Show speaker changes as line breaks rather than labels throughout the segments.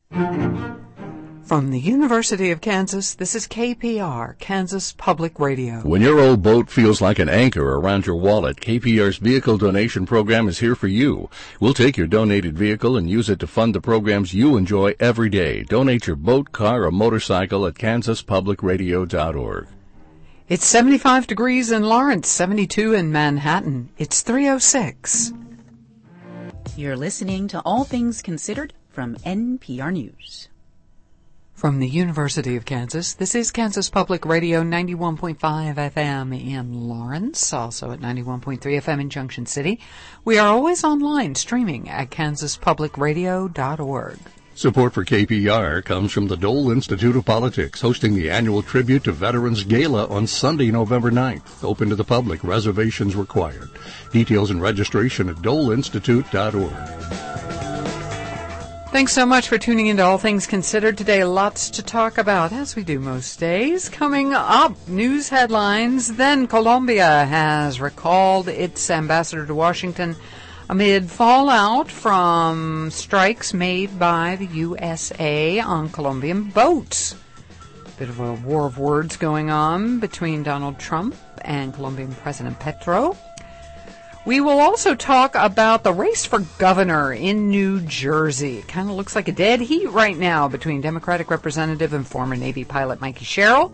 From the University of Kansas, this is KPR, Kansas Public Radio.
When your old boat feels like an anchor around your wallet, KPR's vehicle donation program is here for you. We'll take your donated vehicle and use it to fund the programs you enjoy every day. Donate your boat, car, or motorcycle at kansaspublicradio.org.
It's 75 degrees in Lawrence, 72 in Manhattan. It's 3:06.
You're listening to All Things Considered from NPR News.
From the University of Kansas, this is Kansas Public Radio, 91.5 FM in Lawrence, also at 91.3 FM in Junction City. We are always online streaming at kansaspublicradio.org.
Support for KPR comes from the Dole Institute of Politics, hosting the annual Tribute to Veterans Gala on Sunday, November 9th. Open to the public. Reservations required. Details and registration at doleinstitute.org.
Thanks so much for tuning into All Things Considered today. Lots to talk about, as we do most days. Coming up, news headlines. Then Colombia has recalled its ambassador to Washington amid fallout from strikes made by the USA on Colombian boats. Bit of a war of words going on between Donald Trump and Colombian President Petro. We will also talk about the race for governor in New Jersey. It kind of looks like a dead heat right now between Democratic Representative and former Navy pilot Mikey Sherrill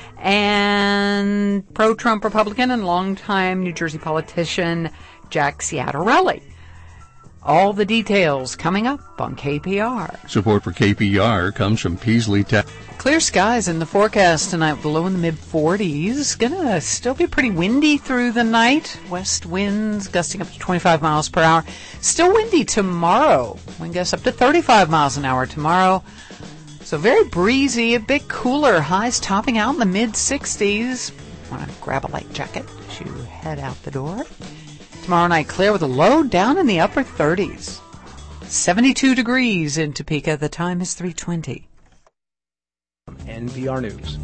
and pro-Trump Republican and longtime New Jersey politician Jack Ciattarelli. All the details coming up on KPR.
Support for KPR comes from Peasley Tech.
Clear skies in the forecast tonight, below in the mid-40s. Gonna still be pretty windy through the night. West winds gusting up to 25 miles per hour. Still windy tomorrow. Wind gusts up to 35 miles an hour tomorrow. So very breezy, a bit cooler. Highs topping out in the mid-60s. Want to grab a light jacket as you head out the door. Tomorrow night clear with a low down in the upper 30s. 72 degrees in Topeka. The time is 3:20.
NPR News.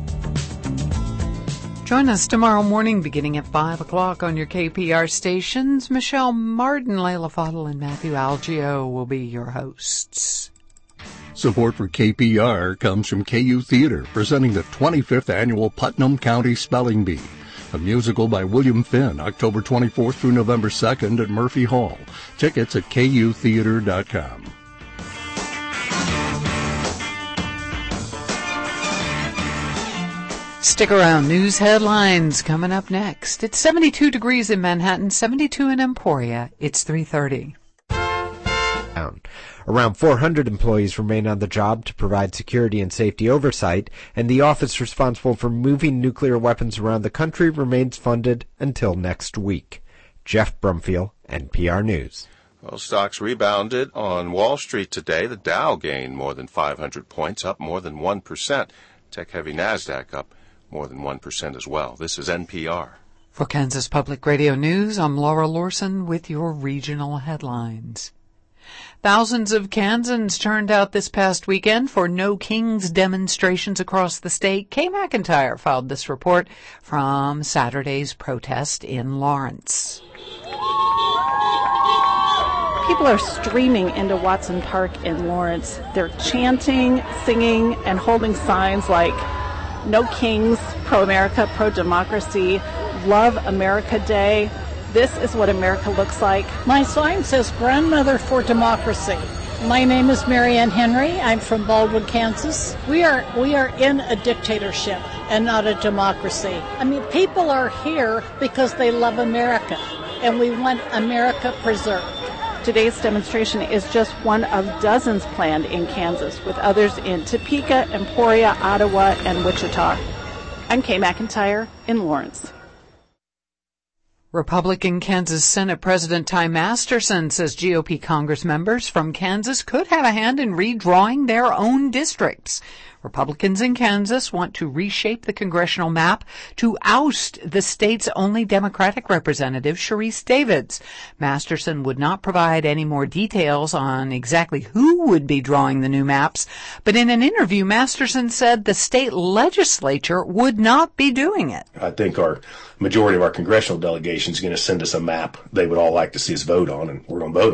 Join us tomorrow morning beginning at 5 o'clock on your KPR stations. Michelle Martin, Layla Fadl, and Matthew Algio will be your hosts.
Support for KPR comes from KU Theater, presenting the 25th Annual Putnam County Spelling Bee, a musical by William Finn, October 24th through November 2nd at Murphy Hall. Tickets at kutheater.com.
Stick around. News headlines coming up next. It's 72 degrees in Manhattan, 72 in Emporia. It's 3:30.
Around 400 employees remain on the job to provide security and safety oversight, and the office responsible for moving nuclear weapons around the country remains funded until next week. Jeff Brumfield, NPR News.
Well, stocks rebounded on Wall Street today. The Dow gained more than 500 points, up more than 1%. Tech-heavy NASDAQ up more than 1% as well. This is NPR.
For Kansas Public Radio News, I'm Laura Lorson with your regional headlines. Thousands of Kansans turned out this past weekend for No Kings demonstrations across the state. Kay McIntyre filed this report from Saturday's protest in Lawrence.
People are streaming into Watson Park in Lawrence. They're chanting, singing, and holding signs like No Kings, pro-America, pro-democracy, Love America Day. This is what America looks like.
My sign says Grandmother for Democracy. My name is Marianne Henry. I'm from Baldwin, Kansas. We are in a dictatorship and not a democracy. I mean, people are here because they love America, and we want America preserved.
Today's demonstration is just one of dozens planned in Kansas, with others in Topeka, Emporia, Ottawa, and Wichita. I'm Kay McIntyre in Lawrence.
Republican Kansas Senate President Ty Masterson says GOP Congress members from Kansas could have a hand in redrawing their own districts. Republicans in Kansas want to reshape the congressional map to oust the state's only Democratic representative, Sharice Davids. Masterson would not provide any more details on exactly who would be drawing the new maps, but in an interview, Masterson said the state legislature would not be doing it.
I think our majority of our congressional delegation is going to send us a map they would all like to see us vote on, and we're going to vote on it.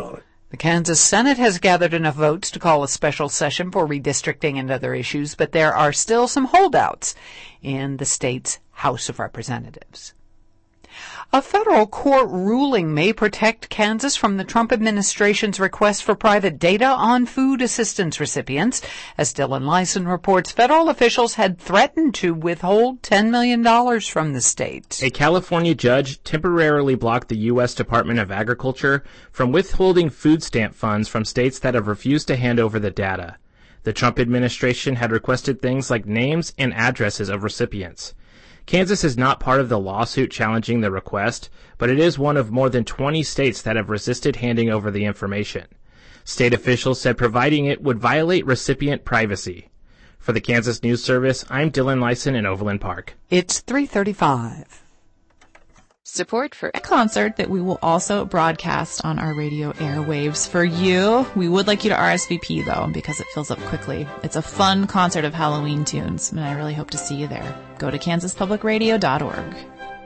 The Kansas Senate has gathered enough votes to call a special session for redistricting and other issues, but there are still some holdouts in the state's House of Representatives. A federal court ruling may protect Kansas from the Trump administration's request for private data on food assistance recipients. As Dylan Lyson reports, federal officials had threatened to withhold $10 million from the state.
A California judge temporarily blocked the U.S. Department of Agriculture from withholding food stamp funds from states that have refused to hand over the data. The Trump administration had requested things like names and addresses of recipients. Kansas is not part of the lawsuit challenging the request, but it is one of more than 20 states that have resisted handing over the information. State officials said providing it would violate recipient privacy. For the Kansas News Service, I'm Dylan Lyson in Overland Park.
It's 3:35.
Support for a concert that we will also broadcast on our radio airwaves for you. We would like you to RSVP, though, because it fills up quickly. It's a fun concert of Halloween tunes, and I really hope to see you there. Go to kansaspublicradio.org.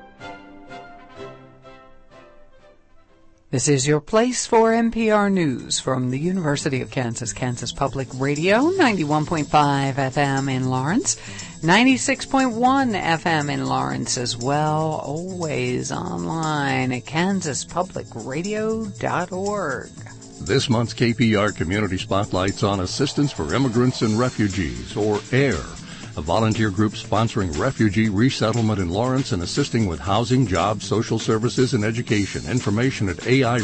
This is your place for NPR News from the University of Kansas, Kansas Public Radio, 91.5 FM in Lawrence, 96.1 FM in Lawrence as well, always online at kansaspublicradio.org.
This month's KPR Community Spotlight's on Assistance for Immigrants and Refugees, or AIR, a volunteer group sponsoring refugee resettlement in Lawrence and assisting with housing, jobs, social services, and education. Information at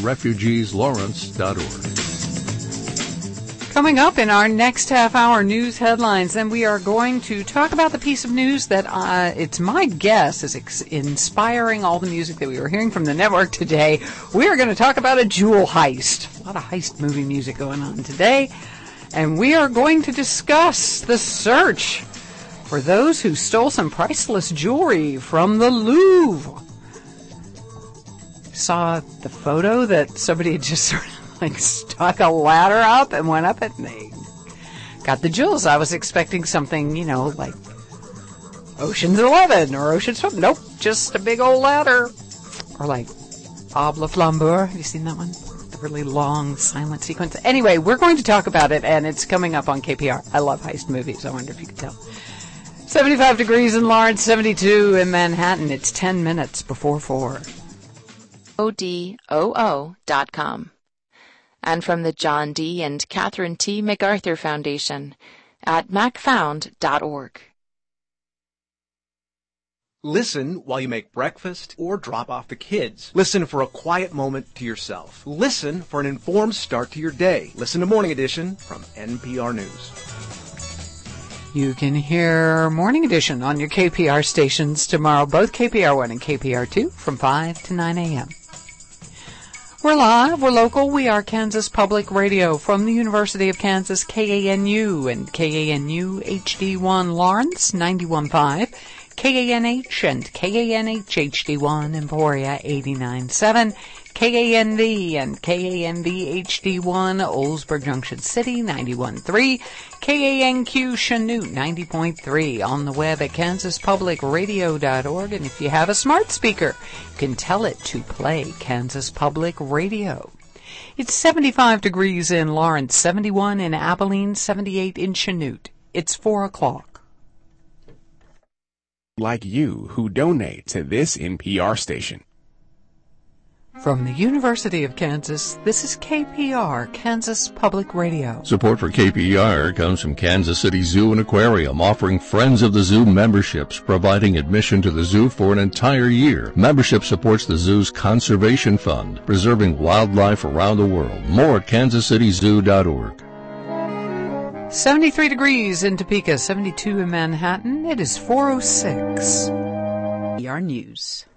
airefugeeslawrence.org.
Coming up in our next half-hour news headlines, then we are going to talk about the piece of news that it's my guess is inspiring all the music that we were hearing from the network today. We are going to talk about a jewel heist. A lot of heist movie music going on today. And we are going to discuss the search for those who stole some priceless jewelry from the Louvre. Saw the photo that somebody had just sort of like stuck a ladder up and went up it and they got the jewels. I was expecting something, like Ocean's 11 or Ocean's 12. Nope, just a big old ladder. Or like Bob Le Flambeur. Have you seen that one? The really long silent sequence. Anyway, we're going to talk about it, and it's coming up on KPR. I love heist movies. I wonder if you could tell. 75 degrees in Lawrence, 72 in Manhattan. It's 10 minutes before 4.
ODOO.com. And from the John D. and Catherine T. MacArthur Foundation at macfound.org.
Listen while you make breakfast or drop off the kids. Listen for a quiet moment to yourself. Listen for an informed start to your day. Listen to Morning Edition from NPR News.
You can hear Morning Edition on your KPR stations tomorrow, both KPR1 and KPR2 from 5 to 9 a.m. We're live, we're local, we are Kansas Public Radio from the University of Kansas, KANU and KANU HD1 Lawrence, 91.5, KANH and KANH HD1 Emporia, 89.7, KANV and KANV HD1 Oldsburg Junction City, 91.3, KANQ Chanute, 90.3, on the web at kansaspublicradio.org, and if you have a smart speaker, you can tell it to play Kansas Public Radio. It's 75 degrees in Lawrence, 71 in Abilene, 78 in Chanute. It's 4 o'clock.
Like you who donate to this NPR station.
From the University of Kansas, this is KPR, Kansas Public Radio.
Support for KPR comes from Kansas City Zoo and Aquarium, offering Friends of the Zoo memberships, providing admission to the zoo for an entire year. Membership supports the zoo's conservation fund, preserving wildlife around the world. More at kansascityzoo.org.
73 degrees in Topeka, 72 in Manhattan. It is 4:06.
KPR News.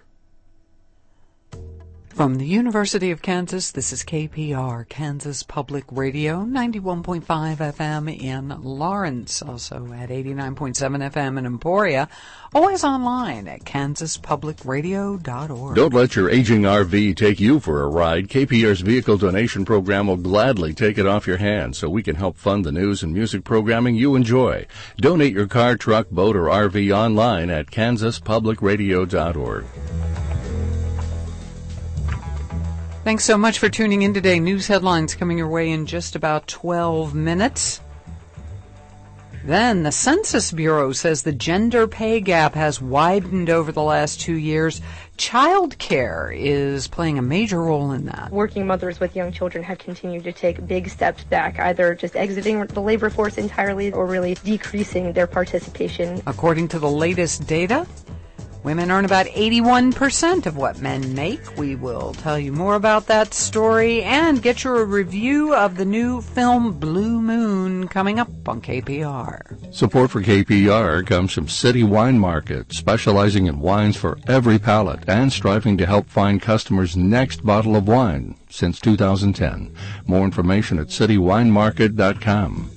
From the University of Kansas, this is KPR, Kansas Public Radio, 91.5 FM in Lawrence, also at 89.7 FM in Emporia, always online at kansaspublicradio.org.
Don't let your aging RV take you for a ride. KPR's vehicle donation program will gladly take it off your hands so we can help fund the news and music programming you enjoy. Donate your car, truck, boat, or RV online at kansaspublicradio.org.
Thanks so much for tuning in today. News headlines coming your way in just about 12 minutes. Then the Census Bureau says the gender pay gap has widened over the last 2 years. Child care is playing a major role in that.
Working mothers with young children have continued to take big steps back, either just exiting the labor force entirely or really decreasing their participation.
According to the latest data, women earn about 81% of what men make. We will tell you more about that story and get you a review of the new film Blue Moon coming up on KPR.
Support for KPR comes from City Wine Market, specializing in wines for every palate and striving to help find customers' next bottle of wine since 2010. More information at citywinemarket.com.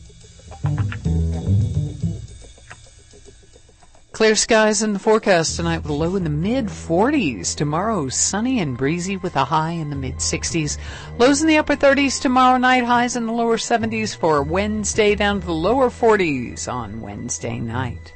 Clear skies in the forecast tonight with a low in the mid-40s. Tomorrow, sunny and breezy with a high in the mid-60s. Lows in the upper 30s tomorrow night, highs in the lower 70s for Wednesday, down to the lower 40s on Wednesday night.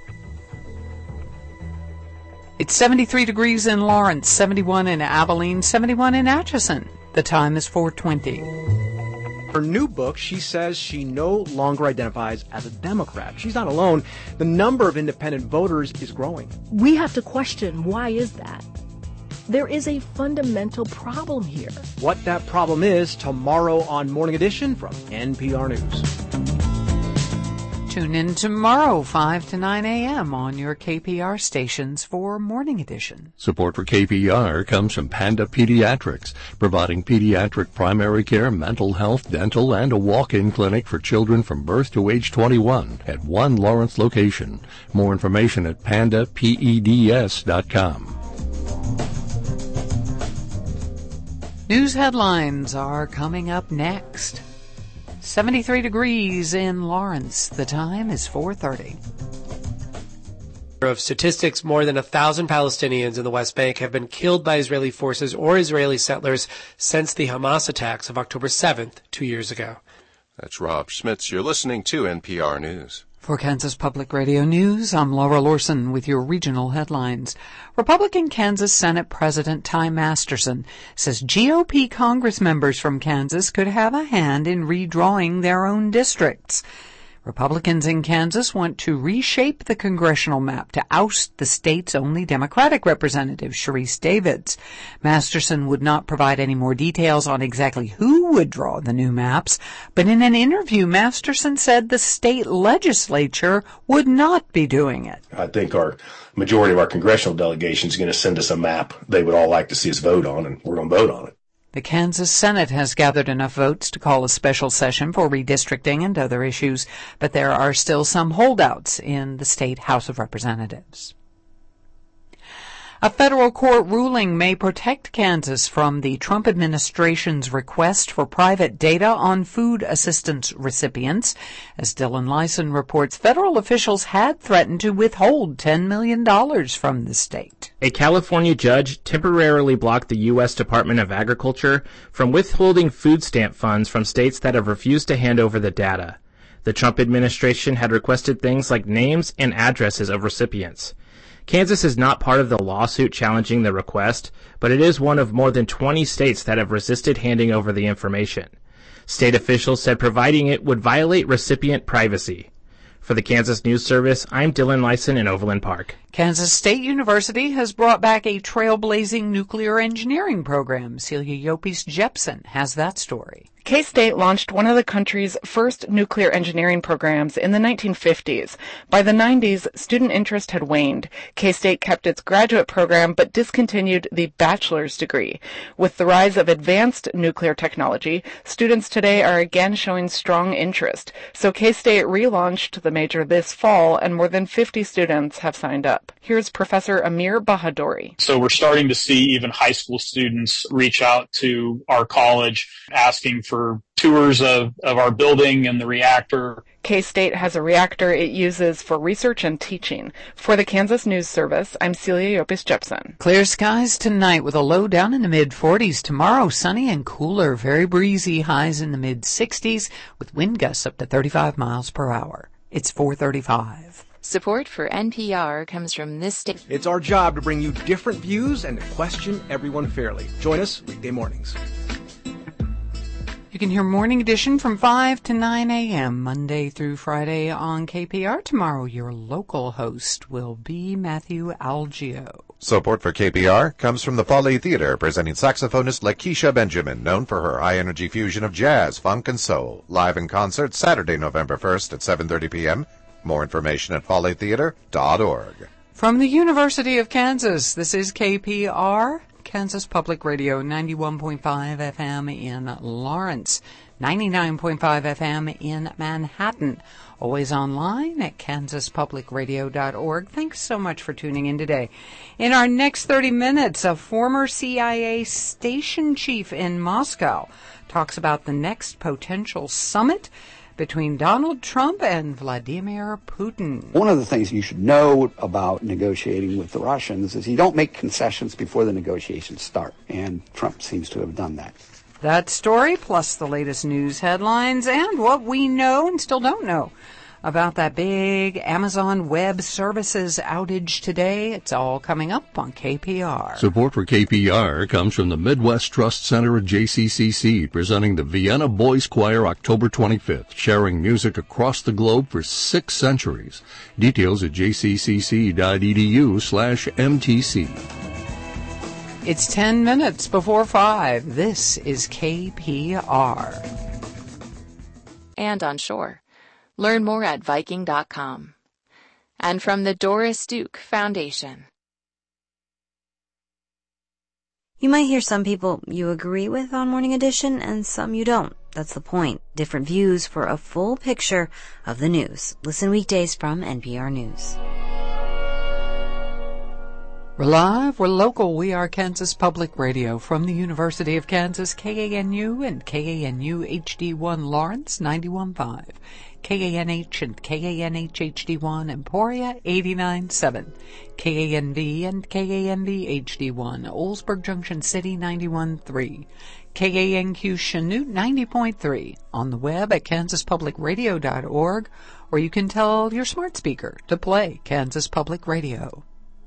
It's 73 degrees in Lawrence, 71 in Abilene, 71 in Atchison. The time is 4:20.
Her new book, she says she no longer identifies as a Democrat. She's not alone. The number of independent voters is growing.
We have to question, why is that? There is a fundamental problem here.
What that problem is, tomorrow on Morning Edition from NPR News.
Tune in tomorrow, 5 to 9 a.m. on your KPR stations for Morning Edition.
Support for KPR comes from Panda Pediatrics, providing pediatric primary care, mental health, dental, and a walk-in clinic for children from birth to age 21 at one Lawrence location. More information at pandapeds.com.
News headlines are coming up next. 73 degrees in Lawrence. The time is 4:30.
Of statistics, more than 1,000 Palestinians in the West Bank have been killed by Israeli forces or Israeli settlers since the Hamas attacks of October 7th, 2 years ago.
That's Rob Schmitz. You're listening to NPR News.
For Kansas Public Radio News, I'm Laura Lorson with your regional headlines. Republican Kansas Senate President Ty Masterson says GOP Congress members from Kansas could have a hand in redrawing their own districts. Republicans in Kansas want to reshape the congressional map to oust the state's only Democratic representative, Sharice Davids. Masterson would not provide any more details on exactly who would draw the new maps, but in an interview, Masterson said the state legislature would not be doing it.
I think our majority of our congressional delegation is going to send us a map they would all like to see us vote on, and we're going to vote on it.
The Kansas Senate has gathered enough votes to call a special session for redistricting and other issues, but there are still some holdouts in the state House of Representatives. A federal court ruling may protect Kansas from the Trump administration's request for private data on food assistance recipients. As Dylan Lyson reports, federal officials had threatened to withhold $10 million from the state.
A California judge temporarily blocked the U.S. Department of Agriculture from withholding food stamp funds from states that have refused to hand over the data. The Trump administration had requested things like names and addresses of recipients. Kansas is not part of the lawsuit challenging the request, but it is one of more than 20 states that have resisted handing over the information. State officials said providing it would violate recipient privacy. For the Kansas News Service, I'm Dylan Lyson in Overland Park.
Kansas State University has brought back a trailblazing nuclear engineering program. Celia Yopis Jepsen has that story.
K-State launched one of the country's first nuclear engineering programs in the 1950s. By the 90s, student interest had waned. K-State kept its graduate program but discontinued the bachelor's degree. With the rise of advanced nuclear technology, students today are again showing strong interest. So K-State relaunched the major this fall, and more than 50 students have signed up. Here's Professor Amir Bahadouri.
So we're starting to see even high school students reach out to our college asking for tours of our building and the reactor.
K-State has a reactor it uses for research and teaching. For the Kansas News Service, I'm Celia Yopis Jepsen.
Clear skies tonight with a low down in the mid-40s. Tomorrow, sunny and cooler, very breezy, highs in the mid-60s with wind gusts up to 35 miles per hour. It's 4:35.
Support for NPR comes from this station.
It's our job to bring you different views and to question everyone fairly. Join us weekday mornings.
You can hear Morning Edition from 5 to 9 a.m. Monday through Friday on KPR. Tomorrow, your local host will be Matthew Algio.
Support for KPR comes from the Folly Theater, presenting saxophonist Lakeisha Benjamin, known for her high-energy fusion of jazz, funk, and soul. Live in concert Saturday, November 1st at 7:30 p.m. More information at follytheater.org.
From the University of Kansas, this is KPR, Kansas Public Radio, 91.5 FM in Lawrence, 99.5 FM in Manhattan. Always online at kansaspublicradio.org. Thanks so much for tuning in today. In our next 30 minutes, a former CIA station chief in Moscow talks about the next potential summit between Donald Trump and Vladimir Putin.
One of the things you should know about negotiating with the Russians is you don't make concessions before the negotiations start, and Trump seems to have done that.
That story, plus the latest news headlines and what we know and still don't know about that big Amazon Web Services outage today. It's all coming up on KPR.
Support for KPR comes from the Midwest Trust Center at JCCC, presenting the Vienna Boys Choir October 25th, sharing music across the globe for 6 centuries. Details at jccc.edu/MTC.
It's 10 minutes before 5. This is KPR.
And on shore. Learn more at Viking.com. And from the Doris Duke Foundation.
You might hear some people you agree with on Morning Edition and some you don't. That's the point. Different views for a full picture of the news. Listen weekdays from NPR News.
We're live, we're local, we are Kansas Public Radio from the University of Kansas, KANU and KANU HD1 Lawrence 91.5, KANH and KANH HD1 Emporia 89.7, KANV and KANV HD1 Oldsburg Junction City 91.3, KANQ Chanute 90.3, on the web at kansaspublicradio.org, or you can tell your smart speaker to play Kansas Public Radio.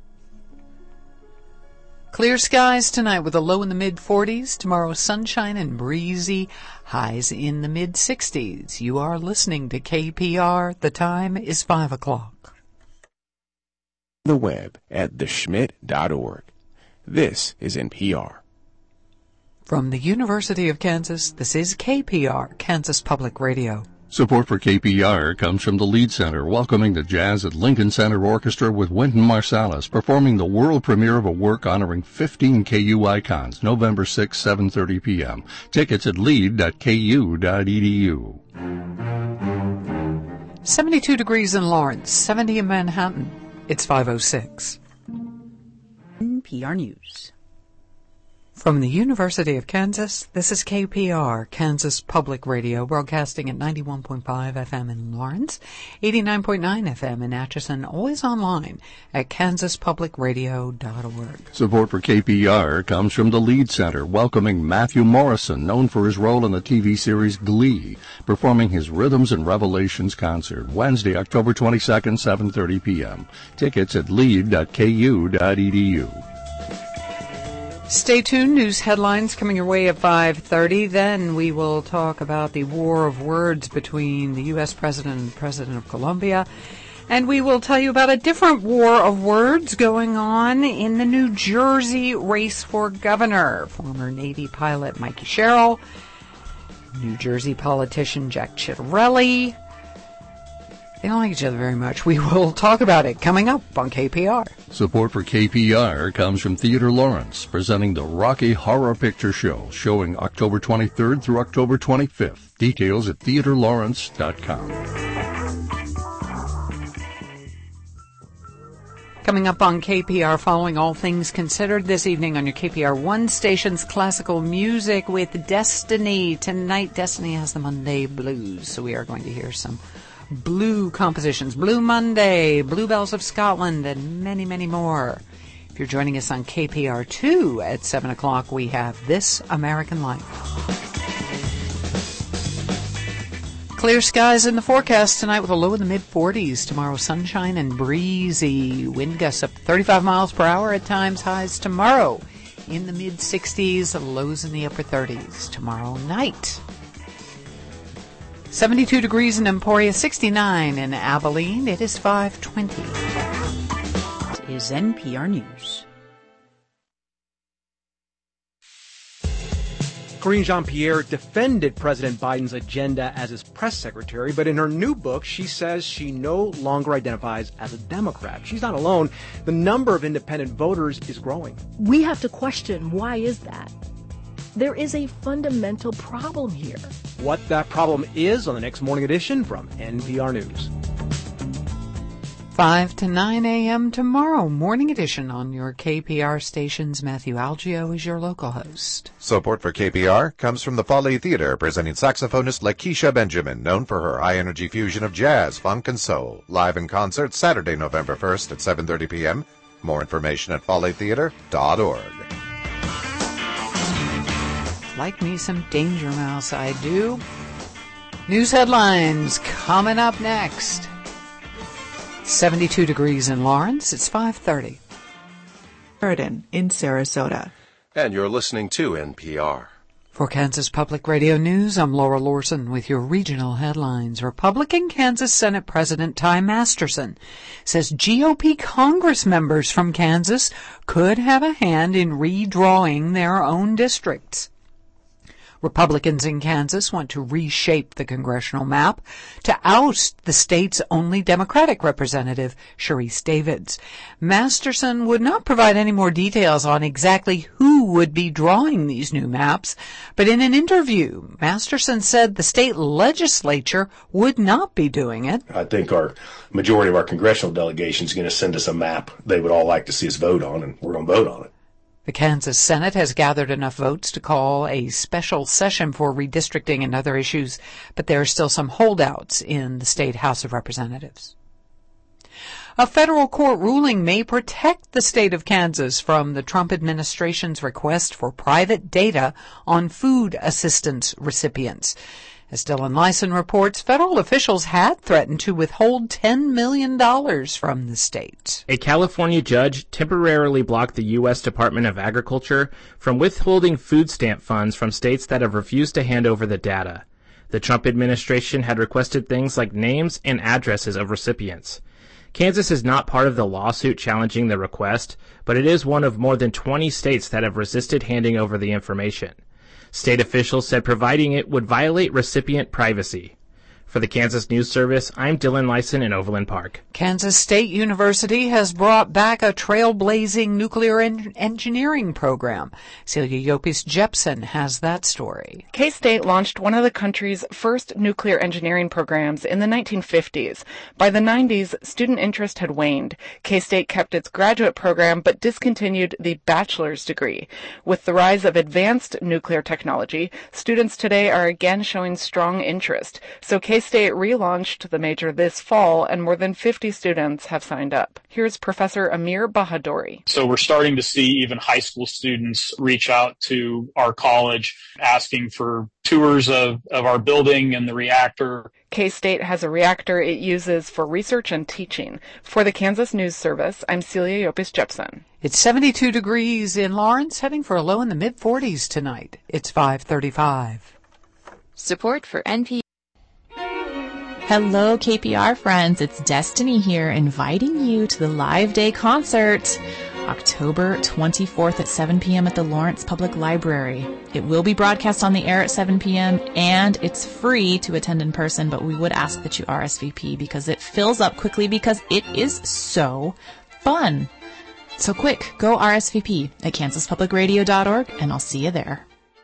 Clear skies tonight with a low in the mid-40s. Tomorrow, sunshine and breezy. Highs in the mid-60s. You are listening to KPR. The time is 5 o'clock.
The web at theschmidt.org. This is NPR.
From the University of Kansas, this is KPR, Kansas Public Radio.
Support for KPR comes from the Lead Center, welcoming the Jazz at Lincoln Center Orchestra with Wynton Marsalis, performing the world premiere of a work honoring 15 KU icons, November 6, 7:30 p.m. Tickets at lead.ku.edu.
72 degrees in Lawrence, 70 in Manhattan. It's 5:06.
NPR News.
From the University of Kansas, this is KPR, Kansas Public Radio, broadcasting at 91.5 FM in Lawrence, 89.9 FM in Atchison, always online at kansaspublicradio.org.
Support for KPR comes from the Lead Center, welcoming Matthew Morrison, known for his role in the TV series Glee, performing his Rhythms and Revelations concert, Wednesday, October 22nd, 7:30 p.m. Tickets at lead.ku.edu.
Stay tuned. News headlines coming your way at 5:30. Then we will talk about the war of words between the U.S. President and the President of Colombia. And we will tell you about a different war of words going on in the New Jersey race for governor. Former Navy pilot Mikey Sherrill, New Jersey politician Jack Ciattarelli. They don't like each other very much. We will talk about it coming up on KPR.
Support for KPR comes from Theater Lawrence, presenting the Rocky Horror Picture Show, showing October 23rd through October 25th. Details at theaterlawrence.com.
Coming up on KPR, following All Things Considered this evening on your KPR One station's classical music with Destiny. Tonight, Destiny has the Monday Blues, so we are going to hear some blue compositions, Blue Monday, Bluebells of Scotland, and many, many more. If you're joining us on KPR2 at 7 o'clock, we have This American Life. Clear skies in the forecast tonight with a low in the mid-40s. Tomorrow, sunshine and breezy. Wind gusts up to 35 miles per hour at times. Highs tomorrow in the mid-60s, lows in the upper 30s. Tomorrow night, 72 degrees in Emporia, 69 in Abilene. It is 5:20.
It is NPR News.
Karine Jean-Pierre defended President Biden's agenda as his press secretary, but in her new book, she says she no longer identifies as a Democrat. She's not alone. The number of independent voters is growing.
We have to question, why is that? There is a fundamental problem here.
What that problem is on the next Morning Edition from NPR News.
5 to 9 a.m. tomorrow, Morning Edition on your KPR stations. Matthew Algio is your local host.
Support for KPR comes from the Folly Theater, presenting saxophonist Lakeisha Benjamin, known for her high-energy fusion of jazz, funk, and soul. Live in concert Saturday, November 1st at 7:30 p.m. More information at follytheater.org.
Like me some Danger Mouse, I do. News headlines coming up next. 72 degrees in Lawrence. It's 5:30.
Sheridan in Sarasota.
And you're listening to NPR.
For Kansas Public Radio News, I'm Laura Lorson with your regional headlines. Republican Kansas Senate President Ty Masterson says GOP Congress members from Kansas could have a hand in redrawing their own districts. Republicans in Kansas want to reshape the congressional map to oust the state's only Democratic representative, Sharice Davids. Masterson would not provide any more details on exactly who would be drawing these new maps, but in an interview, Masterson said the state legislature would not be doing it.
I think our majority of our congressional delegation is going to send us a map they would all like to see us vote on, and we're going to vote on it.
The Kansas Senate has gathered enough votes to call a special session for redistricting and other issues, but there are still some holdouts in the state House of Representatives. A federal court ruling may protect the state of Kansas from the Trump administration's request for private data on food assistance recipients. As Dylan Lyson reports, federal officials had threatened to withhold $10 million from the state.
A California judge temporarily blocked the U.S. Department of Agriculture from withholding food stamp funds from states that have refused to hand over the data. The Trump administration had requested things like names and addresses of recipients. Kansas is not part of the lawsuit challenging the request, but it is one of more than 20 states that have resisted handing over the information. State officials said providing it would violate recipient privacy. For the Kansas News Service, I'm Dylan Lyson in Overland Park.
Kansas State University has brought back a trailblazing nuclear engineering program. Celia Yopis Jepson has that story.
K-State launched one of the country's first nuclear engineering programs in the 1950s. By the 90s, student interest had waned. K-State kept its graduate program but discontinued the bachelor's degree. With the rise of advanced nuclear technology, students today are again showing strong interest. So K-State relaunched the major this fall, and more than 50 students have signed up. Here's Professor Amir Bahadori.
So we're starting to see even high school students reach out to our college asking for tours of our building and the reactor.
K-State has a reactor it uses for research and teaching. For the Kansas News Service, I'm Celia Yopis Jepson.
It's 72 degrees in Lawrence, heading for a low in the mid-40s tonight. It's 5:35.
Support for NPR.
Hello, KPR friends. It's Destiny here, inviting you to the Live Day concert, October 24th at 7 p.m. at the Lawrence Public Library. It will be broadcast on the air at 7 p.m., and it's free to attend in person, but we would ask that you RSVP because it fills up quickly because it is so fun. So quick, go RSVP at kansaspublicradio.org, and I'll see you there.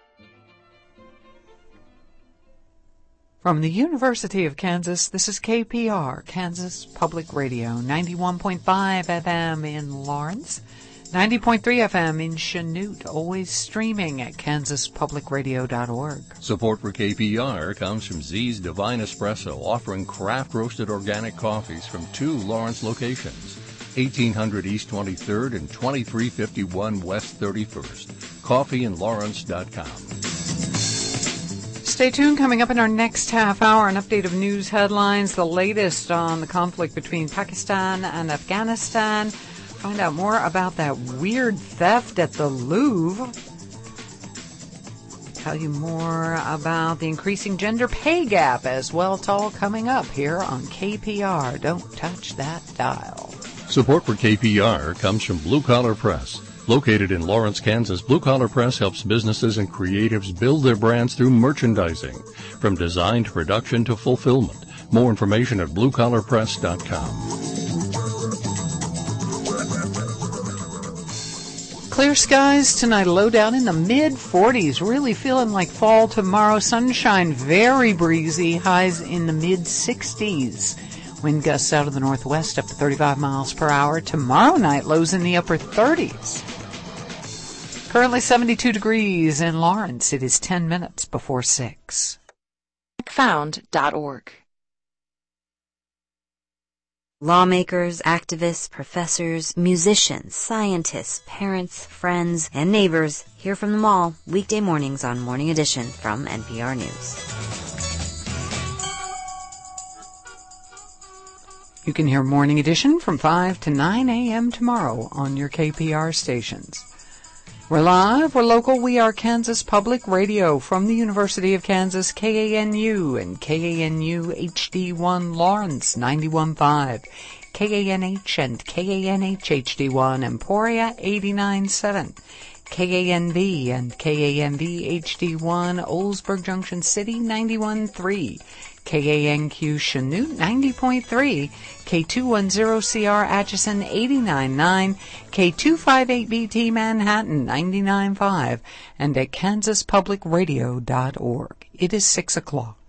From the University of Kansas, this is KPR, Kansas Public Radio, 91.5 FM in Lawrence, 90.3 FM in Chanute, always streaming at kansaspublicradio.org.
Support for KPR comes from Z's Divine Espresso, offering craft-roasted organic coffees from 2 Lawrence locations, 1800 East 23rd and 2351 West 31st. Coffeeinlawrence.com.
Stay tuned. Coming up in our next half hour, an update of news headlines, the latest on the conflict between Pakistan and Afghanistan. Find out more about that weird theft at the Louvre. tell you more about the increasing gender pay gap as well. It's all coming up here on KPR. Don't touch that dial.
Support for KPR comes from Blue Collar Press. Located in Lawrence, Kansas, Blue Collar Press helps businesses and creatives build their brands through merchandising, from design to production to fulfillment. More information at bluecollarpress.com.
Clear skies tonight, low down in the mid-40s. Really feeling like fall tomorrow. Sunshine, very breezy. Highs in the mid-60s. Wind gusts out of the northwest up to 35 miles per hour. Tomorrow night, lows in the upper 30s. Currently 72 degrees in Lawrence. It is 10 minutes before 6.
Found.org.
Lawmakers, activists, professors, musicians, scientists, parents, friends, and neighbors. Hear from them all weekday mornings on Morning Edition from NPR News.
You can hear Morning Edition from 5 to 9 a.m. tomorrow on your KPR stations. We're live, we're local, we are Kansas Public Radio from the University of Kansas, KANU and KANU HD1 Lawrence 91.5, KANH and KANH HD1 Emporia 89.7, KANV and KANV HD1 Oldsburg Junction City 91.3, KANQ Chanute 90.3, K210CR Atchison 89.9, K258BT Manhattan 99.5, and at kansaspublicradio.org. It is 6 o'clock.